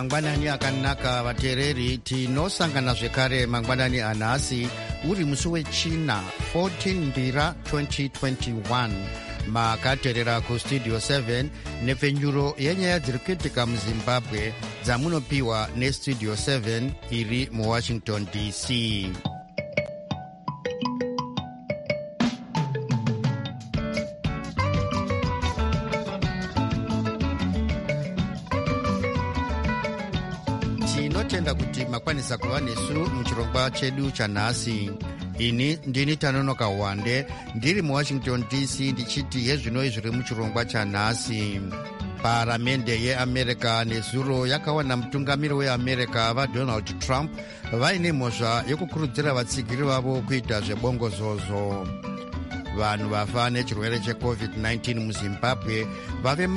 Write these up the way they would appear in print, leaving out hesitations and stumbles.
mangwanani akanaka vateereri, tinosangana zvekare mangwanani anhasi uri musi wechina 14 mbira 2021. makateerera kustudio 7 nepfenyuro yenyaya dziri kuitika muzimbabwe dzamunopiwa nestudio 7 iri muwashington dc. tinotenda kuti makwanisa kuva nesu muchirongwa chedu chanhasi. ini ndini Tanonoka Wande ndiri muwashington dc ndichiti yezvinoi zviri muchirongwa chanhasi. paramende yeamerica nezuro yakawana mutungamiri weamerica vaDonald Trump vaine mhosva yekukurudzira vatsigiri vavo kuita zvebongozozo. vanhu vafa nechirwere cheCovid-19 muzimbabwe vave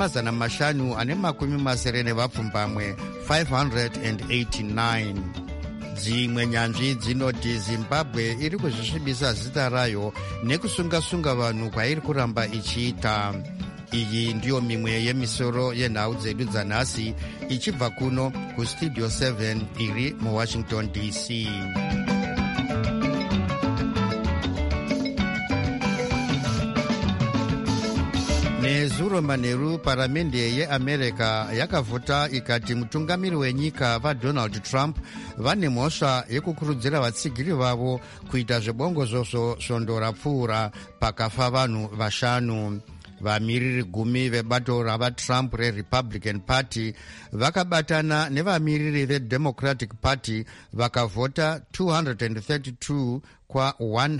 590 589. dzimwe nyanzvi dzinoti zimbabwe iri kuzvisvibisa zita rayo nekusunga-sunga vanhu kwairi kuramba ichiita. iyi ndiyo mimwe yemisoro yenhau dzedu dzanhasi ichibva kuno kustudio 7 iri muwashington dc. nezuro manheru paramende yeamerica yakavhota ikati mutungamiri wenyika vaDonald Trump vane mhosva yekukurudzira vatsigiri vavo kuita zvebongozozo svondo rapfuura pakafa vanhu 5. vamiriri 10 vebato ravaTrump reRepublican Party vakabatana nevamiriri veDemocratic Party vakavhota 232 kwa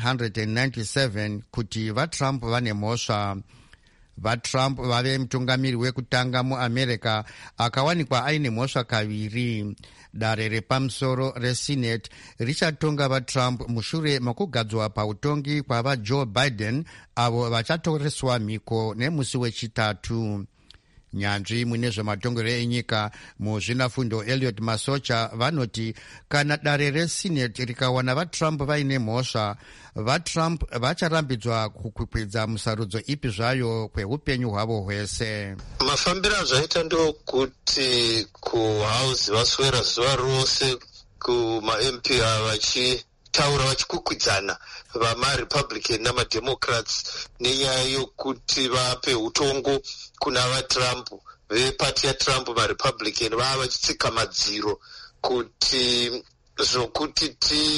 197 kuti vaTrump vane mhosva. vaTrump vave mutungamiri wekutanga muamerica akawanikwa aine mhosva kaviri. dare repamusoro resenate richatonga vaTrump mushure mokugadzwa pautongi kwavaJoe Biden avo vachatoreswa mhiko nemusi wechitatu. nyanzvi mune zvematongero enyika muzvinafundo Elliot Masocha vanoti kana dare resenate rikawana vaTrump vaine mhosva, vaTrump vacharambidzwa kukwikwidza musarudzo ipi zvayo kweupenyu hwavo hwese. mafambiro azvaita ndokuti kuhouse vaswera zuva rose kumamp vachitaura vachikwikwidza vamaRepublican namaDemocrats nenyaya yokuti vape utongo kuna vaTrump. vepati yaTrump maRepublican vava vachitsika madziro kuti zvokuti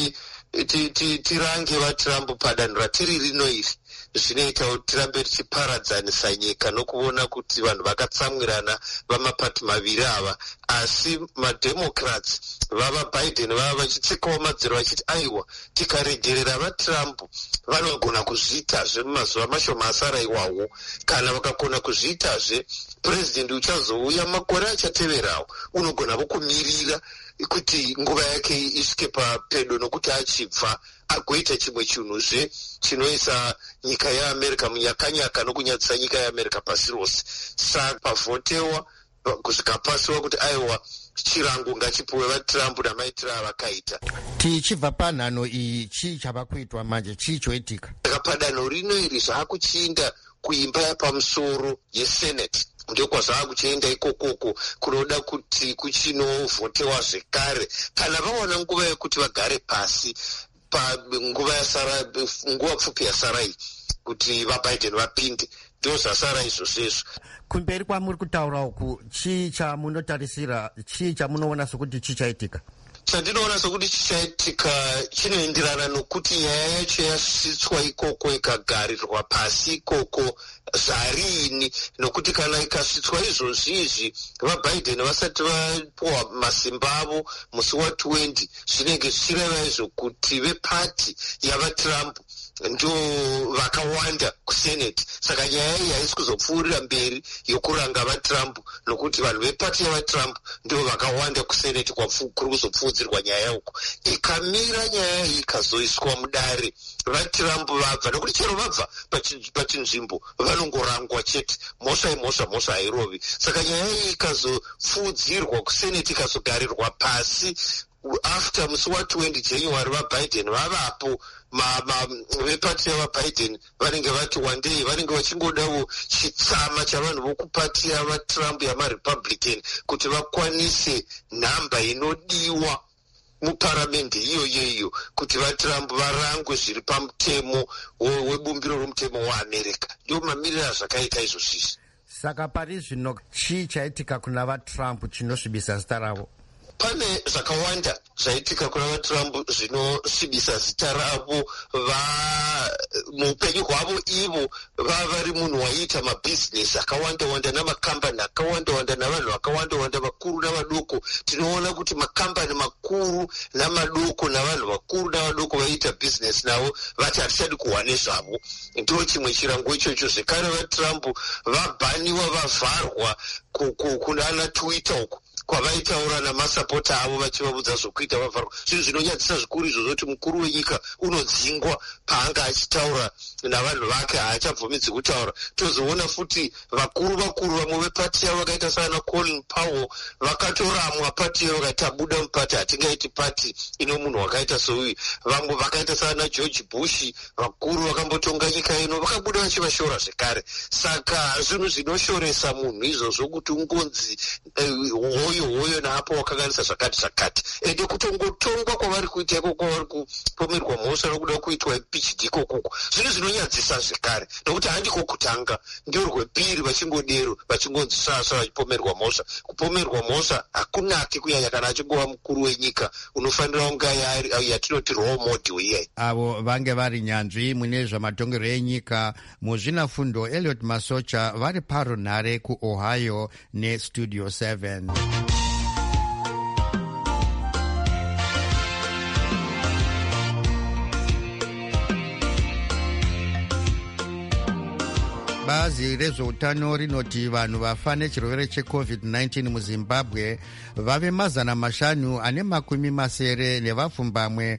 tirange vaTrump padanho ratiri rino iri zvinoita kuti tirambe tichiparadzanisa nyika nokuona kuti vanhu vakatsamwirana vamapati maviri ava. asi maDemocrats vavaBiden vava vachitsikawo madziro vachiti aiwa tikaregerera vaTrump vanogona kuzviitazve mumazuva mashoma asara iwawo. kana vakakona kuzviitazve purezidendi uchazouya makore achateverawo unogonavo kumirira kuti nguva yake isvike papedo nokuti achibva agoita chimwe chinhuzve chinoisa nyika yeamerica munyakanyaka nokunyadzisa nyika yeamerica pasi rose. saka pavhotewa zvikapasiwa kuti aiwa chirango ngachipuwe vaTrump namaitiro avakaita. tichibva panhano iyi chii chava kuitwa manje, chii choitika? saka padanho rino iri zvaakuchiinda kuimba yapamusoro yesenate ndokwazvava kuchienda ikokoko kunoda kuti kuchinovhotewa zvekare kana vawana nguva yekuti vagare pasi panguva pfupi yasara iyi kuti vaBiden vapinde. ndo zvasara izvozvezvo. kumberi kwamuri kutaura uku chii chamunotarisira, chii chamunoona sokuti chichaitika? chandinoona sokuti chichaitika chinoenderana nokuti nyaya yacho yasvitswa ikoko ikagarirwa pasi ikoko zvarini, nokuti kana ikasvitswa izvozvizvi vaBiden vasati vapuwa masimba avo musi wa20 zvinenge zvichireva izvo kuti vepati yavaTrump ndo vakawanda kusenate. saka nyaya iyi haisi kuzopfuurira mberi yokuranga vaTrump nokuti vanhu vepati yavaTrump ndo vakawanda kusenate kuri kuzopfuudzirwa nyaya uko. ikamira nyaya iyi ikazoiswa mudare vaTrump vabva, nokuti chero vabva pachinzvimbo vanongorangwa chete, mhosva hairovi. saka nyaya iyi ikazopfuudzirwa kusenate ikazogarirwa pasi after musi wa20 January vaBiden vavapo vepati yavaBiden vanenge vati wandei vanenge vachingodawo chitsama chavanhu vokupati yavaTrump yamaRepublican kuti vakwanise nhamba inodiwa muparamende iyoyo kuti vaTrump varangwe zviri pamutemo webumbiro romutemo waAmerica. Ndio mamiriro azvakaita izvozvizvi. Saka pari zvino chii chaitika kuna vaTrump chinosvibisa zita ravo? Pane zvakawanda zvaitika kuna vaTrump zvinosvibisa zita ravo. Muupenyu hwavo ivo vari munhu waiita mabhizinesi akawanda-wanda namakambani akawanda-wanda navanhu vakawanda-wanda vakuru navadoko. Tinoona kuti makambani makuru namadoko navanhu vakuru navadoko vaiita bhizinesi navo vati hatichadi kuhwa nezvavo. Ndo chimwe chirango ichocho. Zvekare vaTrump vabhaniwa vavharwa kuna Twitter uko kwavaitaura namasapota avo vachivaudza zvokuita vavharwa. Zvinhu zvinonyadzisa zvikuru izvo zoti mukuru wenyika unodzingwa paanga achitaura navanhu vake, haachabvumidzi kutaura. Tozoona futi vakuru vamwe vepati yavo vakaita sana Colin Powell vakatoramwa pati yavo vakati tabuda mupati, hatingaiti pati ino munhu wakaita souyu. Vamwe vakaita sana George Bush vakuru vakambotonga nyika ino vakabuda vachivashora zvekare. Saka zvinhu zvinoshoresa munhu izvozvo kuti ungonzi hoyo naapo wakanganisa zvakati ende kutongotongwa kwavari kuita ikoko kwavari kupomerwa mhosva nokuda kuitwa impeached ikoko zvinhu zvinonyadzisa zvekare nokuti handiko kutanga ndio rwepiri vachingodero vachingonzi sasa vachipomerwa mhosva. Kupomerwa mhosva hakunaki kunyanya kana achingova mukuru wenyika unofanira kunga yatinoti role model iyai. Avo vange vari nyanzvi mune zvamatongerwo enyika muzvinafundo Elliot Masocha vari parunhare kuOhio neStudio 7. Bazi rezveutano rinoti vanhu vafa nechirwere cheCovid-19 muZimbabwe vave 500 nevapfumbamwe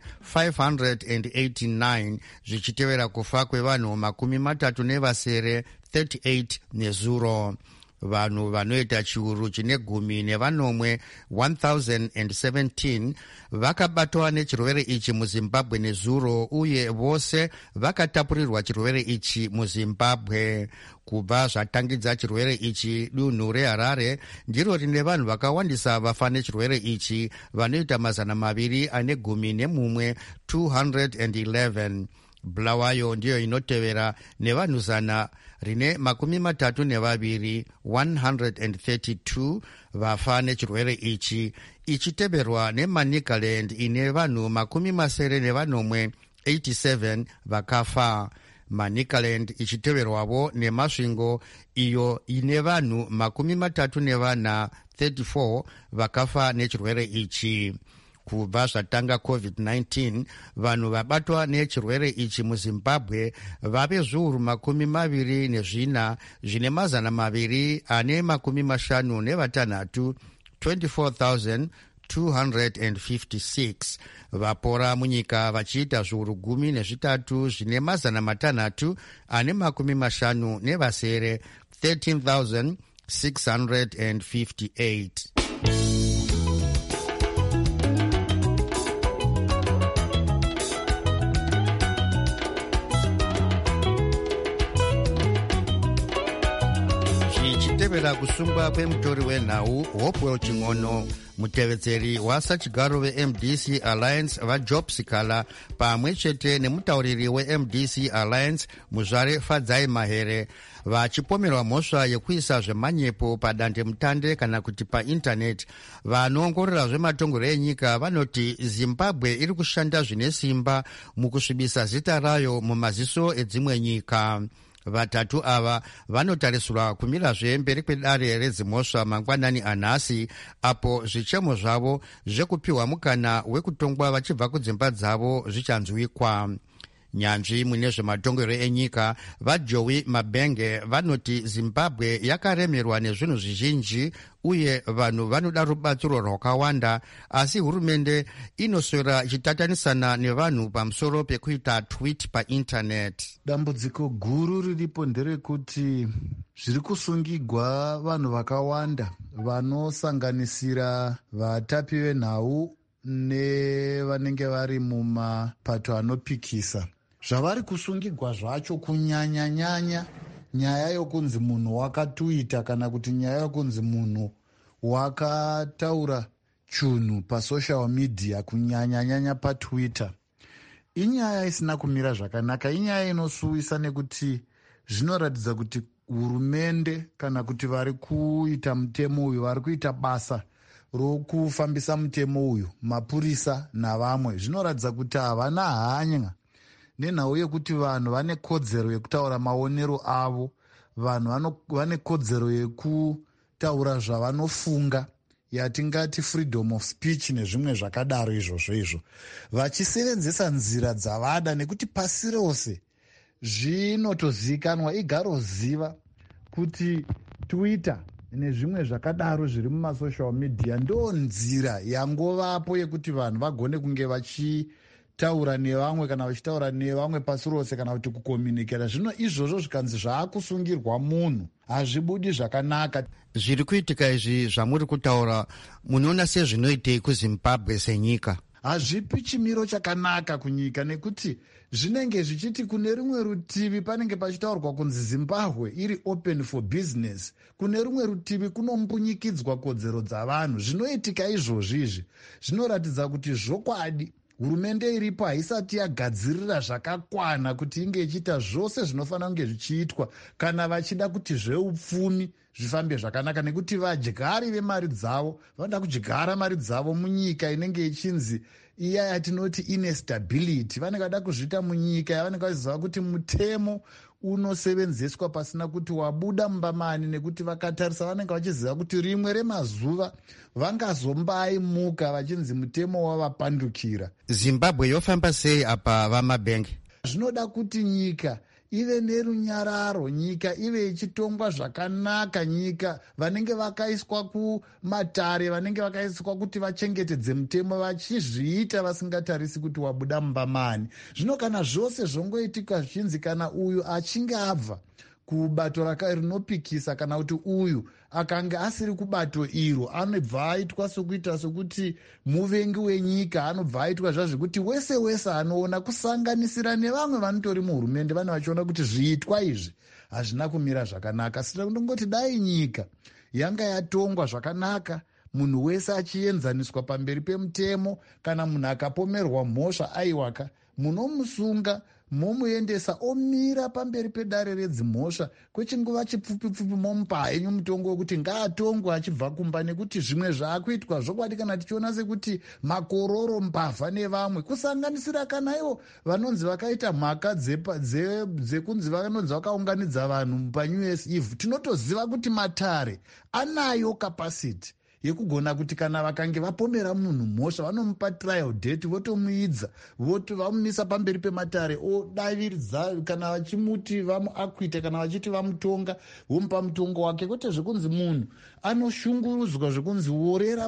589 zvichitevera kufa kwevanhu 38 nezuro. Vanhu vanoita chiuru chine 10 1017 vakabatwa nechirwere ichi muZimbabwe nezuro, uye vose vakatapurirwa chirwere ichi muZimbabwe. Kubva zvatangidza chirwere ichi, dunhu reHarare ndiro rine vanhu vakawandisa vafa nechirwere ichi vanoita 211 211. Bulawayo ndiyo inotevera nevanhu 132 132 vafa nechirwere ichi, ichiteverwa neManicaland ine vanhu 87 vakafa. Manicaland ichiteverwavo neMasvingo iyo ine vanhu 34 vakafa nechirwere ichi. Kubva zvatanga COVID-19, vanhu vabatwa nechirwere ichi muZimbabwe vave zviuru 24 zvine 256 24,256. Vapora munyika vachiita zviuru 13 zvine 650 13,658. Tevera kusungwa kwemutori wenhau Hopewell Ching'ono, mutevedzeri wasachigaro veMDC Alliance vaJob Sikala pamwe chete nemutauriri weMDC Alliance Muzvare Fadzai Mahere vachipomerwa mhosva yekuisa zvemanyepo padandemutande kana kuti paindaneti. Vanoongorora zvematongerwo enyika vanoti Zimbabwe iri kushanda zvine simba mukusvibisa zita rayo mumaziso edzimwe nyika. Vatatu ava vanotarisirwa kumirazve mberi kwedare redzimhosva mangwanani anhasi, apo zvichemo zvavo zvekupiwa mukana wekutongwa vachibva kudzimba dzavo zvichanzwikwa. Nyanzvi mune zvematongerwo enyika vaJoey Mabenge vanoti Zimbabwe yakaremerwa nezvinhu zvizhinji uye vanhu vanoda rubatsiro rwakawanda, asi hurumende inoswera ichitatanisana nevanhu pamusoro pekuita tweet paindaneti. Dambudziko guru riripo nderekuti zviri kusungigwa vanhu vakawanda vanosanganisira vatapi venhau nevanenge vari mumapato anopikisa zvavari kusungigwa zvacho kunyanya nyaya yokunzi munhu wakatwita kana kuti nyaya yokunzi munhu wakataura chunhu pasocial media kunyanya patwitter inyaya isina kumira zvakanaka, inyaya inosuwisa nekuti zvinoratidza kuti hurumende kana kuti vari kuita mutemo uyu, vari kuita basa rokufambisa mutemo uyu, mapurisa navamwe, zvinoratidza kuti havana hanya nenhau yekuti vanhu vane kodzero yekutaura maonero avo, vanhu vane kodzero yekutaura zvavanofunga, yatingati freedom of speech nezvimwe zvakadaro izvozvo, vachisevenzesa nzira dzavada, nekuti pasi rose zvinotozikanwa, igaroziva kuti Twitter nezvimwe zvakadaro zviri mumasocial media ndo nzira yangovapo yekuti vanhu vagone kunge vachitaura nevamwe kana vachitaura nevamwe pasi rose kana kuti kukomunikera. Zvino izvozvo zvikanzi zvaakusungirwa munhu hazvibudi zvakanaka. Zviri kuitika izvi zvamuri kutaura, munoona sezvinoitei kuZimbabwe senyika? Hazvipi chimiro chakanaka kunyika, nekuti zvinenge zvichiti kune rumwe rutivi panenge pachitaurwa kunzi Zimbabwe iri open for business, kune rumwe rutivi kunombunyikidzwa kodzero dzavanhu. Zvinoitika izvozvi zvinoratidza kuti zvokwadi hurumende iripo haisati yagadzirira zvakakwana kuti inge ichiita zvose zvinofanira kunge zvichiitwa kana vachida kuti zveupfumi zvifambe zvakanaka, nekuti vadyari vemari dzavo vanoda kudyara mari dzavo munyika inenge ichinzi iya yatinoti inestability. vanenge vada kuzviita munyika yavanenge vachiziva kuti mutemo unosevenzeswa pasina kuti wabuda mumbamani, nekuti vakatarisa vanenge vachiziva kuti rimwe remazuva vangazombayimuka vachinzi mutemo wavapandukira. Zimbabwe yofamba sei apa vamabhengi? Zvinoda kuti nyika ive nerunyararo, nyika ive ichitongwa zvakanaka, nyika vanenge vakaiswa kumatare, vanenge vakaiswa kuti vachengetedze mutemo vachizviita vasingatarisi kuti wabuda mumbamani. Zvino kana zvose zvongoitika zvichinzi kana uyu achinge abva kubato rinopikisa kana kuti uyu akanga asiri kubato iro, anobva aitwa sokuita sokuti muvengi wenyika, anobva aitwa zvazvekuti wese anoona, kusanganisira nevamwe vanotori muhurumende vane vachiona kuti zviitwa izvi hazvina kumira zvakanaka. Saka ndongoti dai nyika yanga yatongwa zvakanaka, munhu wese achienzaniswa pamberi pemutemo, kana munhu akapomerwa mhosva aiwaka munomusunga momuendesa omira pamberi pedare redzimhosva kwechinguva chipfupi momupa henyu mutongo wekuti ngaatongwe achibva kumba, nekuti zvimwe zvaakuitwa zvokwadi kana tichiona sekuti makororo, mbavha nevamwe, kusanganisira kana ivo vanonzi vakaita mhaka dzekunzi vanonzi vakaunganidza vanhu paNews Eve. Tinotoziva kuti matare anayo kapasiti yekugona kuti kana vakange vapomera munhu mhosva vanomupa trial date, votomuidza vamumisa pamberi pematare odaviridza, kana vachimuti vamuakwita, kana vachiti vamutonga vomupa mutongo wake, kwete zvekunzi munhu anoshungurudzwa zvekunzi worera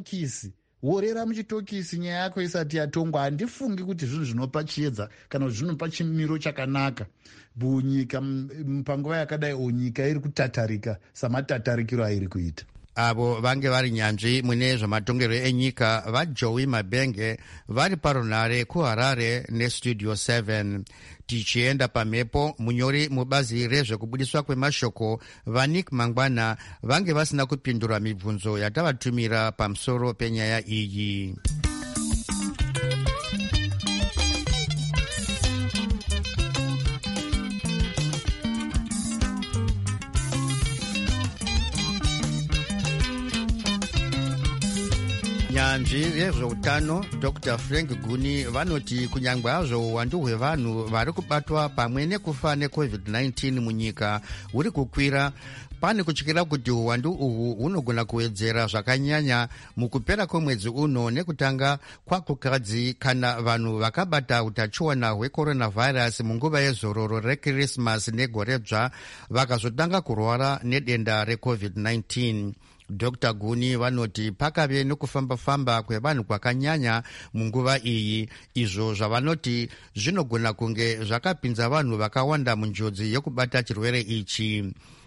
muchitokisi nyaya yako isati yatongwa. Handifungi kuti zvinhu zvinopa chiedza kana kuti zvinopa chimiro chakanaka bunyika panguva yakadai nyika iri kutatarika samatatarikiro airi kuita. Avo vange vari nyanzvi mune zvamatongerwo enyika vaJoey Mabhenge vari parunare kuHarare neStudio 7. Tichienda pamhepo, munyori mubazi rezvekubudiswa kwemashoko vaNick Mangwana vange vasina kupindura mibvunzo yatavatumira pamusoro penyaya iyi. Nyanzvi vezveutano Dr. Frank Guni vanoti kunyangwe hazvo uwandu hwevanhu vari kubatwa pamwe nekufa neCovid-19 munyika huri kukwira, pane kutyira kuti uwandu uhu hunogona kuwedzera zvakanyanya mukupera kwemwedzi uno nekutanga kwakukadzi kana vanhu vakabata utachiona hwecoronavirus munguva yezororo reKrismasi negoredzva vakazotanga kurwara nedenda reCovid-19. Dr. Guni vanoti pakave nokufamba-famba kwevanhu kwakanyanya munguva iyi, izvo zvavanoti zvinogona kunge zvakapinza vanhu vakawanda munjodzi yokubata chirwere ichi.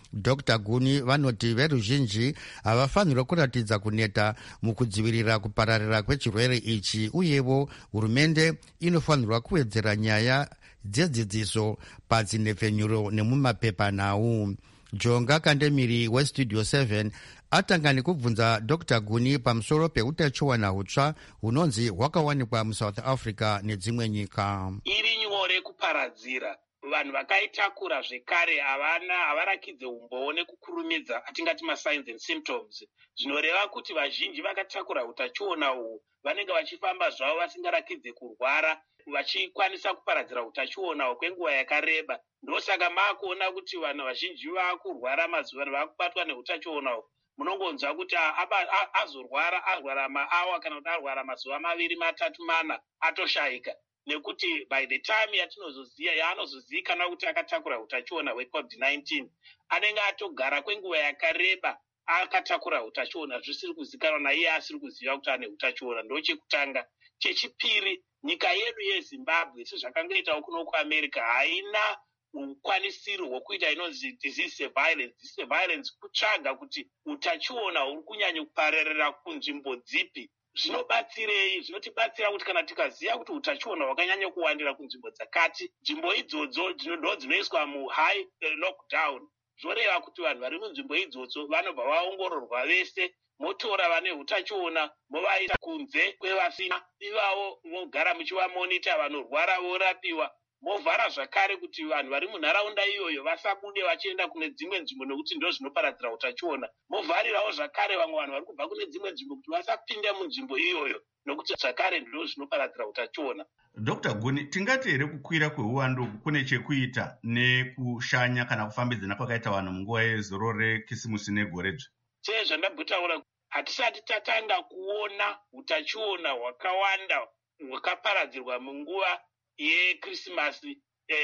Dr. Guni vanoti veruzhinji havafanirwa kuratidza kuneta mukudzivirira kupararira kwechirwere ichi, uyevo hurumende inofanirwa kuwedzera nyaya dzedzidziso padzinhepfenyuro nemumapepanhau. Jonga Kandemiri weStudio 7 atanga nekubvunza Dr. Guni pamusoro peutachiona hutsva hunonzi hwakawanikwa muSouth Africa nedzimwe nyika. Iri nyore kuparadzira, vanhu vakaitakura zvekare havarakidze umboo nekukurumidza, atingati masigns and symptoms. Zvinoreva kuti vazhinji vakatakura utachiona uhu vanenge vachifamba zvavo vasingarakidze kurwara, vachikwanisa kuparadzira utachiona kwenguva yakareba. Ndosaka maakuona kuti vanhu vazhinji vakurwara mazuva ano, vakubatwa neutachiona uhu. Munongonzwa kuti azorwara, arwara maawa kana kuti arwara mazuva 2, 3, 4 atoshayika. Nekuti by the time yaanozozivikanwa kuti akatakura utachiona hweCovid-19 anenge atogara kwenguva yakareba akatakura utachiona zvisiri kuzivikanwa naiye asiri kuziva kuti ane utachiona. Ndo chekutanga. Chechipiri, nyika yedu yeZimbabwe sezvakangoitawo kuno kuAmerica haina ukwanisiro hwekuita inonzi disease surveillance, kutsvaga kuti utachiona huri kunyanya kupararira kunzvimbo dzipi. Zvinobatsirei? Zvinotibatsira kuti kana tikaziva kuti utachiona hwakanyanya kuwandira kunzvimbo dzakati, nzvimbo idzodzo ndo dzinoiswa muhigh lockdown. Zvoreva kuti vanhu vari munzvimbo idzodzo vanobva vaongororwa vese, motora vane utachiona movaisa kunze kwevasina, ivavo vogara muchivamonita, vanorwara vorapiwa. Movhara zvakare kuti vanhu vari munharaunda iyoyo vasabude vachienda kune dzimwe nzvimbo nekuti ndo zvinoparadzira utachiona. Movharirawo zvakare vamwe vanhu vari kubva kune dzimwe nzvimbo kuti vasapinde munzvimbo iyoyo nokuti zvakare ndo zvinoparadzira utachiona. Dr. Guni, tingati here kukwira kweuwandu kune chekuita nekushanya kana kufambidzana kwakaita vanhu munguva yezoro rekisimusi negoredzve? Sezvandabhutaura, hatisati tatanga kuona utachiona hwakawanda hwakaparadzirwa munguva yeKrisimasi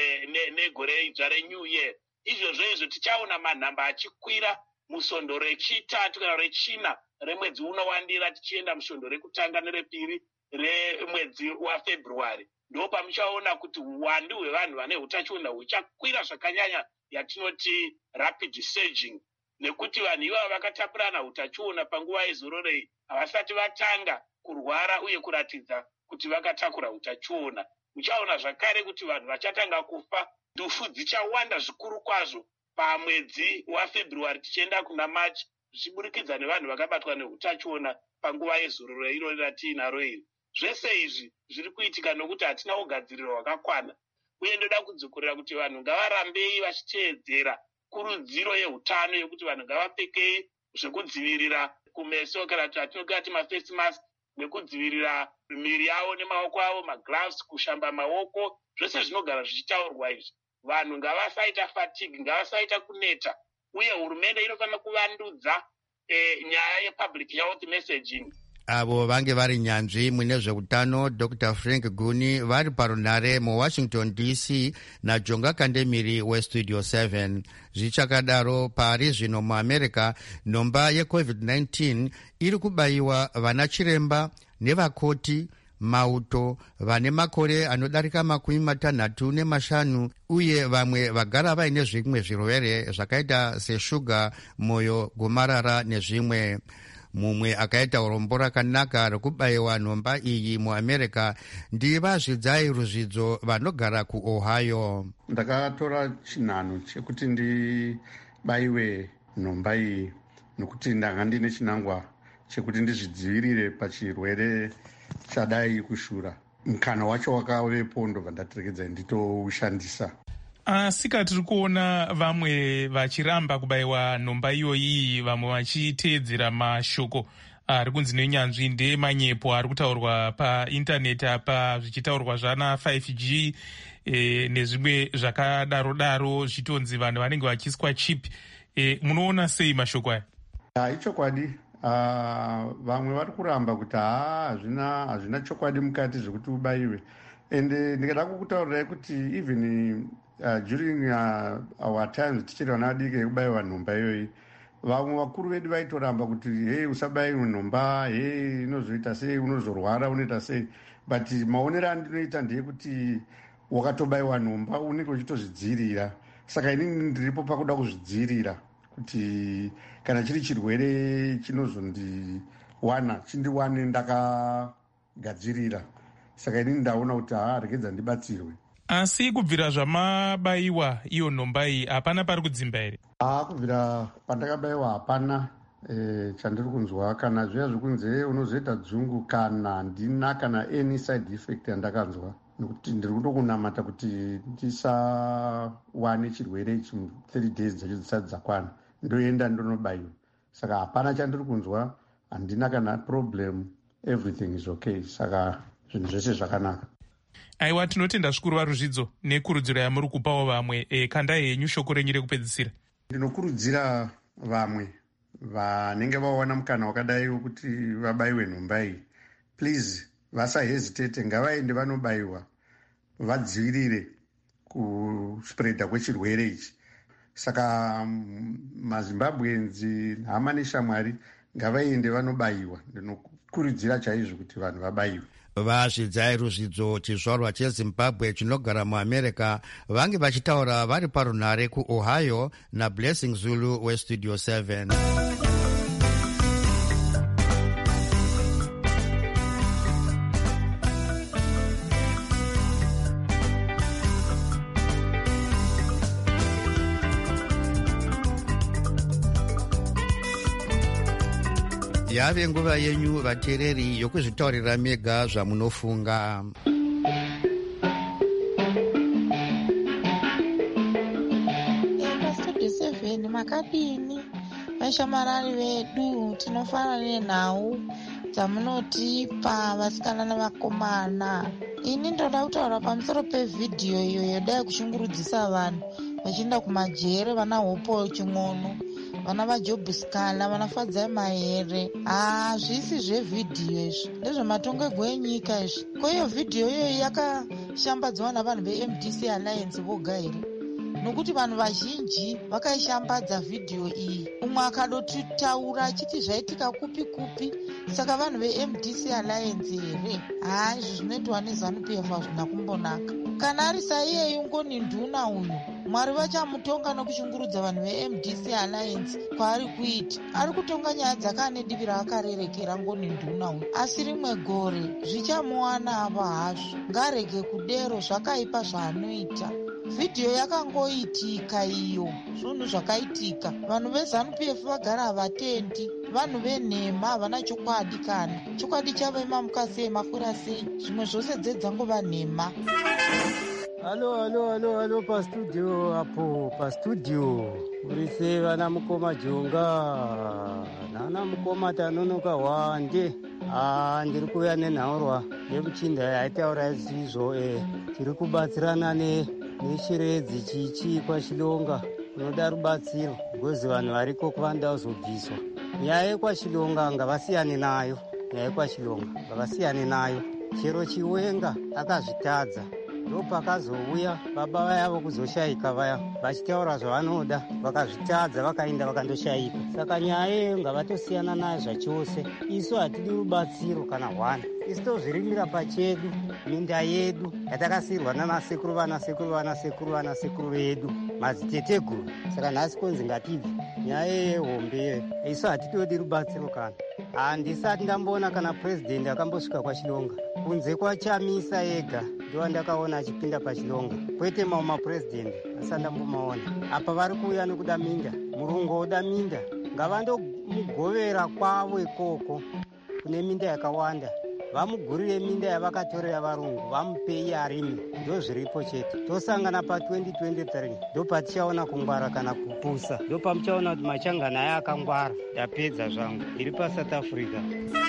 negore idzva reNew Year. Izvo tichaona manhamba achikwira musondo rechitatu kana rechina remwedzi unowandira, tichienda mushondo rekutanga nerepiri remwedzi waFebruary. Ndo pamuchaona kuti uwandu hwevanhu vane utachiona huchakwira zvakanyanya, yatinoti rapid surging. Nekuti vanhu ivavo vakatapurana utachiona panguva yezoro rei havasati vatanga kurwara uye kuratidza kuti vakatakura utachiona. Muchaona zvakare kuti vanhu vachatanga kufa, ndufu dzichawanda zvikuru kwazvo pamwedzi waFebruary tichienda kuna March, zvichiburikidza nevanhu vakabatwa neutachiona panguva yezoro reiro ratiinaro iri. Zvese izvi zviri kuitika nokuti hatina ugadziriro hwakakwana, uye ndoda kudzokorera kuti vanhu ngavarambei vachiteedzera kurudziro yeutano yekuti vanhu ngavapfekei zvekudzivirira kumeso kana atinogati mafacemask mask, nekudzivirira miri yavo nemaoko avo, magloves, kushamba maoko. Zvese zvinogara zvichitaurwa izvi. Vanhu ngavasaita fatigue, ngavasaita kuneta, uye hurumende inofanira kuvandudza nyaya yepublic health messaging. Avo vange vari nyanzvi mune zveutano Dr. Frank Guni vari parunhare muWashington DC naJonga Kandemiri weStudio 7. Zvichakadaro pari zvino muAmerica nhomba yeCovid-19 iri kubayiwa vana chiremba nevakoti, mauto vane makore anodarika 65 uye vamwe vagara vaine zvimwe zvirwere zvakaita seshuga, mwoyo, gomarara nezvimwe. Mumwe akaita urombo rakanaka rekubayiwa nhomba iyi muAmerica ndivazvidzai Ruzvidzo vanogara kuOhio. Ndakatora chinhano chekuti ndibayiwe nhomba iyi nokuti ndanga ndine chinangwa chekuti ndizvidzivirire pachirwere chadai kushura. Mukana wacho wakavepo, ndobva ndatirekedza nditoushandisa. Asika tiri kuona vamwe vachiramba kubayiwa nhomba iyoyi, vamwe vachiteedzera mashoko ari kunzi nenyanzvi ndeemanyepo ari kutaurwa paindaneti apa, zvichitaurwa zvana 5G nezvimwe zvakadaro zvichitonzi vanhu vanenge vachiiswa chip. Munoona sei mashoko aya? Ichokwadi. Vamwe vari kuramba kuti hazvina chokwadi mukati zvekuti ubayiwe. Ende ndikada kukutaurirai kuti even during our times tichiri vana vadiki yekubayiwa nhomba iyoyi, vamwe vakuru vedu vaitoramba kuti hei usabayiwa nhomba, hei inozoita sei, unozorwara, unoita sei. But maonero andinoita ndeyekuti wakatobayiwa nhomba unenge uchitozvidzivirira. Saka inini ndiripo pakuda kuzvidzivirira kuti kana chiri chirwere chinozondiwana chindiwane ndakagadzirira. Saka inini ndaona kuti regedza ndibatsirwe. Asi kubvira zvamabayiwa iyo nhomba iyi hapana pari kudzimba here? Kubvira pandakabayiwa hapana chandiri kunzwa. Kana zviya zvekunze unozoita dzungu kana ndina kana any side effect yandakanzwa, nekuti ndiri kutokunamata kuti ndisawane chirwere ichi 3 days dzacho dzisati dzakwana ndoenda ndonobayiwa. Saka hapana chandiri kunzwa, handina kana problem, everything is okay. Saka zvinhu zvese zvakanaka. Aiwa, tinotenda zvikuru varuzvidzo nekurudziro yamuri kupawo vamwe. Kandai henyu shoko renyu rekupedzisira. Ndinokurudzira vamwe vanenge vawana mukana wakadai wekuti vabayiwe nhomba iyi, please vasahesitete, ngavaende vanobayiwa vadzivirire kuspreada kwechirwere ichi. Saka mazimbabwenzi, hama neshamwari, ngavaende vanobayiwa. Ndinokurudzira chaizvo kuti vanhu vabayiwe. Vazvidzai ruzvidzo, chizvarwa chezimbabwe chinogara muamerica, vange vachitaura vari parunhare kuohio naBlessing Zulu westudio 7. Yave nguva yenyu vateereri yokuzvitaurira mega zvamunofunga. Pastudio 7 makadini vashamarari vedu, tinofanana nenhau dzamunotipa vasikana navakomana. Ini ndoda kutaura pamusoro pevhidhiyo iyo yodai kushungurudzisa vanhu vachienda kumajere, vana hopo ching'ono, vana vajobhusikana, vana fadzai mahere. Zvisi zvevhidhiyo izvi ndezvematongerwo enyika izvi. Ko iyo vhidhiyo iyoyi yakashambadzwa navanhu veMDC Alliance voga here? Nokuti vanhu vazhinji vakaishambadza vhidhiyo iyi. Umwe akadotitaura achiti zvaitika kupi kupi. Saka vanhu veMDC Alliance here? Izvi zvinoitwa neZANU-PF hazvina kumbonaka. Kana ari saiyeyu ngoni nduna uyu, Mwari vachamutonga nokushungurudza vanhu veMDC Alliance kwaari kuita. Ari kutonga nyaya dzakane divi raakarerekera ngoni nduna uyu. Asi rimwe gore zvichamuwana ava hazvo. Ngarege kudero, zvakaipa zvaanoita. Vhidhiyo yakangoitika iyo, zvinhu zvakaitika. Vanhu veZANU-PF vagara havatendi. Vanhu venhema havana chokwadi kana. Chokwadi chavaima mukasei makura sei. Zvimwe zvose dzedzangova nhema. Halo pastudio apo, pastudio. Urise vana mukoma jonga. Nana mukoma tanonoka wande. Ndiri kuuya nenhaurwa yekuchinda yaitaura izvizvo. Tiri kubatsirana neshiredzi chichi kwaChilonga. Unoda rubatsiro because vanhu variko kuvanda kuzobviswa. Nyaya yekwachilonga ngavasiyane nayo. Ngavasiyane nayo. Chero Chiwenga akazvitadza. Ndopakazouya baba vaya vokuzoshayika vaya vachitaura zvavanoda, vakazvitadza vakaenda vakandoshaika. Saka nyaya yeyo ngavatosiyana nayo zvachose. Isu hatidi rubatsiro kana hwana. Isu tozvirimira pachedu, minda yedu yatakasirwa nanasekuru vanasekuru vedu, madziteteguru. Saka nhasi konzi ngatibve. Nyaya yehombe isu hatitodi rubatsiro kana. Handisati ndamboona kana purezidendi akambosvika kwaChilonga. Kunze kwaChamisa ega ndowandakaona achipinda paChilonga, kwete mamwe mapurezidendi asati ndambomaona. Apa vari kuuya nekuda minda, murungu oda minda, ngavandomugovera kwavo ikoko kune minda yakawanda. Vamugurire minda yavakatorera varungu, vamupei arimi. Ndo zviripo chete. Tosangana pa2023 ndo patichaona kungwara kana kupusa. Ndo pamuchaona kuti machangana aya akangwara. Ndapedza zvangu. Iri paSouth Africa.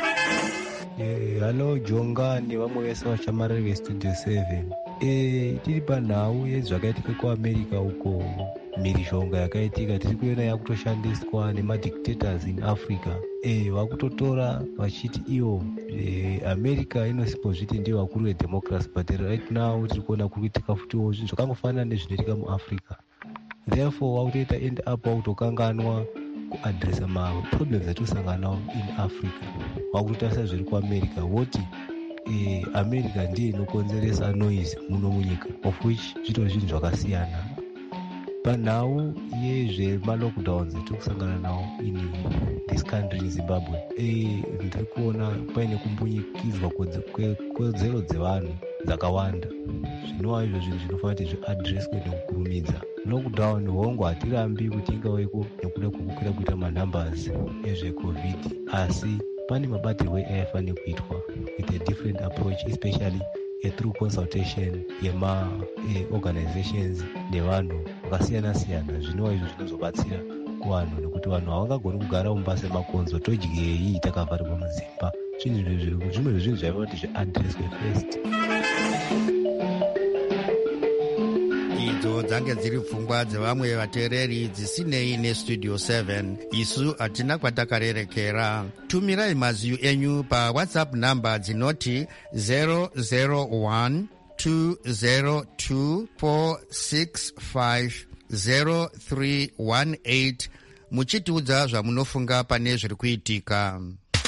Halo Jonga nevamwe vese vashamarari vestudio 7. Tiri panhau yezvakaitika kuAmerica uko, mhirizhonga yakaitika tiri kuona yakutoshandiswa nemadictators in Africa. Vakutotora vachiti iyo America inosimbozviti ndiyo vakuru vedemocracy, but right now tiri kuona kuri kuitika futiwo zvinhu zvakangofanana nezvinoitika muAfrica. Therefore vakutoita end up vakutokanganwa kuadresa maproblems atisangana nawo in Africa. Vakutotarisa zviri kuAmerica voti America ndiyo inokonzeresa noise muno munyika, of which zvitori zvinhu zvakasiyana. panhau yezvemalockdowns tirikusangana nawo in this country in Zimbabwe, ndiri kuona paine kumbunyikidzwa kwekodzero dzevanhu dzakawanda. Zvinova izvo zvinhu zvinofanira kuti zviadreswe nekukurumidza. Lockdown hongu hatirambi kuti ingaweko nekuda kwekukwira kuita manumbers ezvecovid, asi pane mabatirwe aifanira kuitwa with a different approach, especially through consultation organizations nevanhu vakasiyana-siyana. Zvinova izvo zvinozobatsira kuvanhu, nekuti vanhu havangagoni kugara mumba semakonzo todyei takavharirwa mudzimba. Zvimwe zvezvinhu zvaiva kuti zviadreswe first. idzo dzange dziri pfungwa dzevamwe vateereri dzisinei nestudio 7. isu hatina kwatakarerekera. tumirai maziyu enyu pawhatsapp namba dzinoti 001 202 465 0318 muchitiudza zvamunofunga pane zviri kuitika.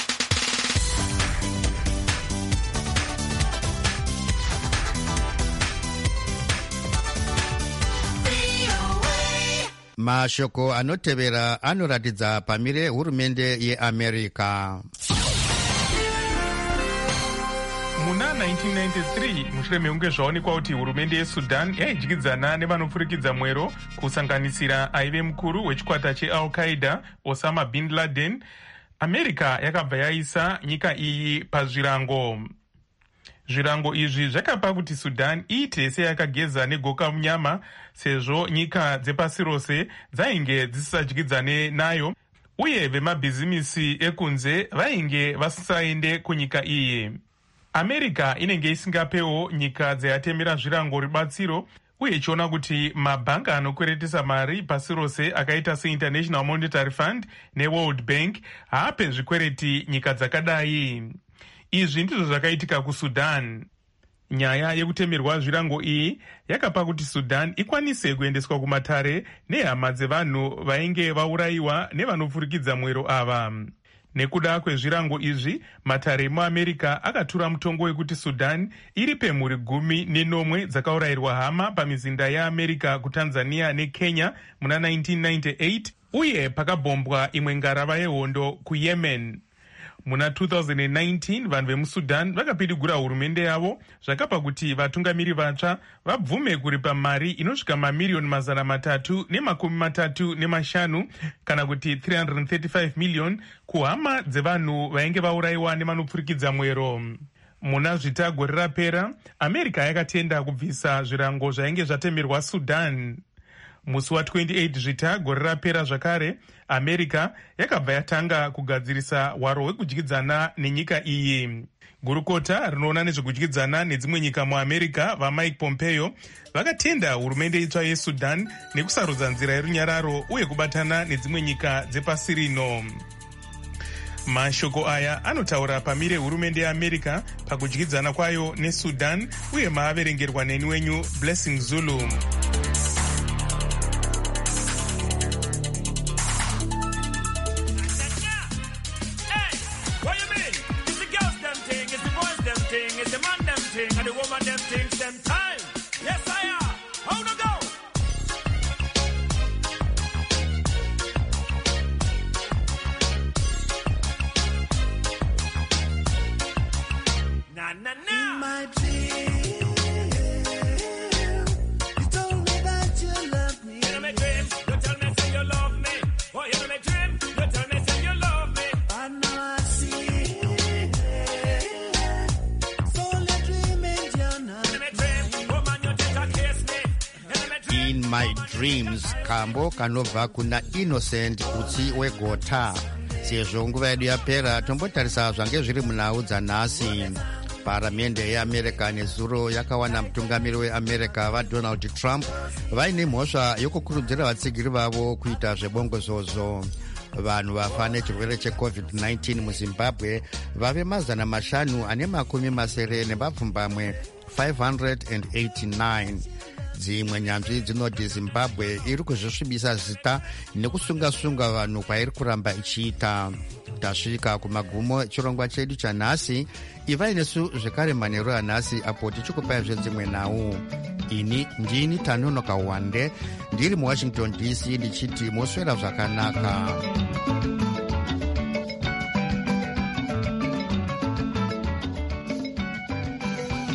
Mashoko anotevera anoratidza pamire hurumende yeAmerica. Muna 1993 mushure mekunge zvaonekwa kuti hurumende yeSudan yaidyidzana nevanopfurikidza mwero kusanganisira aive mukuru wechikwata cheAl-Qaeda Osama bin Laden, America yakabva yaisa nyika iyi pazvirango. Zvirango izvi zvakapa kuti Sudan iite seyakageza negoka munyama, sezvo nyika dzepasi rose dzainge dzisisadyidzane nayo, uye vemabhizimisi ekunze vainge vasisaende kunyika iyi. America inenge isingapewo nyika dzayatemera zvirango rubatsiro, uye ichiona kuti mabhanka anokweretesa mari pasi rose akaita seInternational Monetary Fund neWorld Bank haape zvikwereti nyika dzakadai. Izvi ndizvo zvakaitika kuSudan. Nyaya yekutemerwa zvirango iyi yakapa kuti Sudan ikwanise kuendeswa kumatare nehama dzevanhu vainge vaurayiwa nevanopfurikidza mwero ava. Nekuda kwezvirango izvi, matare muAmerica akatura mutongo wekuti Sudan iripe mhuri 19 dzakaurayirwa hama pamizinda yaAmerica kuTanzania neKenya muna 1998, uye pakabhombwa imwe ngarava yehondo kuYemen. Muna 2019 vanhu vemuSudan vakapidigura hurumende yavo zvakapa kuti vatungamiri vatsva vabvume kuripa mari inosvika mamiliyoni 335 kana kuti 335 million kuhama dzevanhu vainge vaurayiwa nevanopfurikidza mwero. Muna zvita gore rapera, America yakatenda kubvisa zvirango zvainge zvatemerwa Sudan. Musi wa28 zvita gore rapera zvakare, America yakabva yatanga kugadzirisa hwaro hwekudyidzana nenyika iyi. Gurukota rinoona nezvekudyidzana nedzimwe nyika muAmerica vaMike Pompeo vakatenda hurumende itsva yeSudan nekusarudza nzira yerunyararo uye kubatana nedzimwe nyika dzepasi rino. Mashoko aya anotaura pamire hurumende yeAmerica pakudyidzana kwayo neSudan, uye maaverengerwa neni wenyu Blessing Zulu. My Dreams, kambo kanobva kuna Innocent utsi wegota. Sezvo nguva yedu yapera, tombotarisa zvange zviri munhau dzanhasi. Paramende yeAmerica nezuro yakawana mutungamiri weAmerica vaDonald Trump vaine mhosva yokukurudzira vatsigiri vavo kuita zvebongozozo. Vanhu vafa nechirwere cheCovid-19 muZimbabwe vave 590 nebapfumbamwe 589. Dzimwe nyanzvi dzinoti Zimbabwe iri kuzvisvibisa zita nekusunga-sunga vanhu kwairi kuramba ichiita. Tasvika kumagumo chirongwa chedu chanhasi. Ivai nesu zvekare manheru anhasi apo tichikupai zvedzimwe nhau. Ini ndini Tanonoka Wande ndiri muwashington dc ndichiti moswera zvakanaka.